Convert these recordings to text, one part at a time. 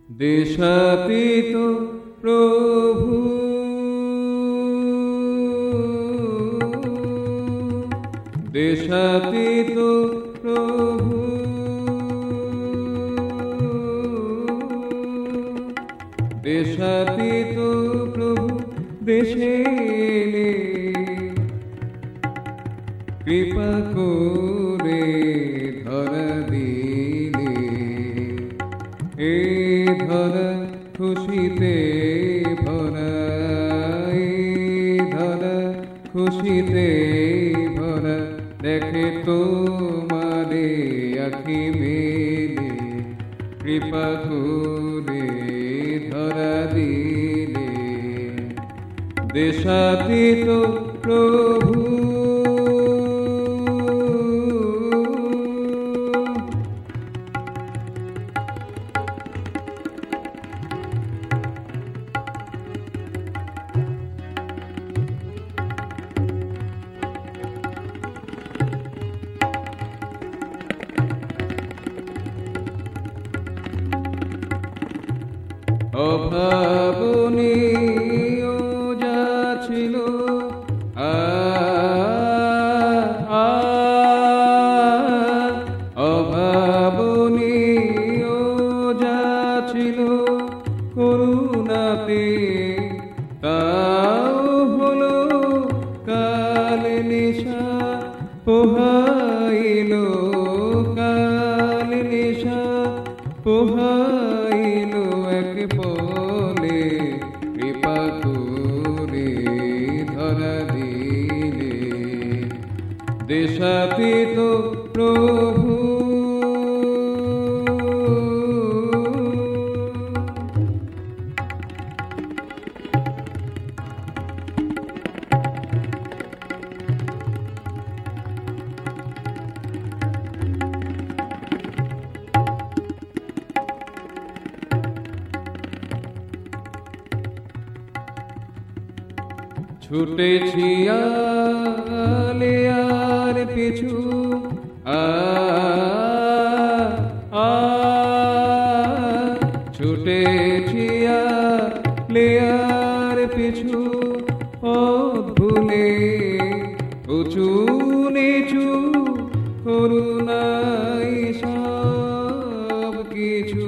দেশাতীত প্রভু দেশাতীত প্রভু দেশাতীত প্রভু দেশে এলে কৃপা করে ধরা দিলে এ ধরা খুশিতে ভরা এ ধরা খুশিতে ভরা দেখে তোমারে আখি মেলে কৃপা করে ধরা দিলে দেশাতীত প্রভু অভাবনীয় যা ছিল অভাবনীয় যা ছিল করুণাতে তাও হলো কাল নিশা পোহাইল কাল নিশা পোহাইল এক পলে কৃপা করে ধরা দিলে দেশাতীত প্রভু ছুটেছি আলেয়ার পিছু ছুটেছি আলেয়ার পিছু ভুলে উঁচু নিচু করুণাই সব কিছু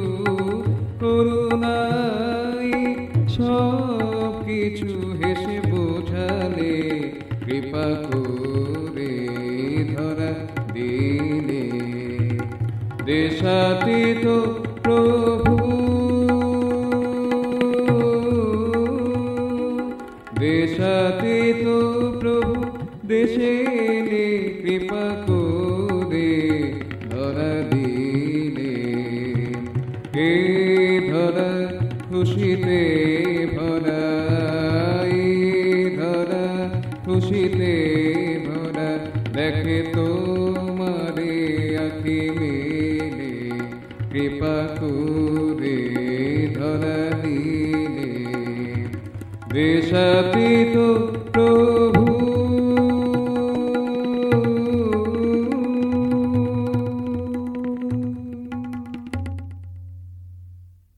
করুণাই সব কিছু হেসে বোঝালে কৃপা করে ধরা দিলে দেশাতীত প্রভু দেশাতীত প্রভু দেশে এলে কৃপা করে ধরা দিলে কে ধরা খুশিতে ভরা ধরা খুশিতে ভরা দেখে তোমারে আখি মেলে কৃপা করে ধরা দিলে দেশাতীত প্রভু।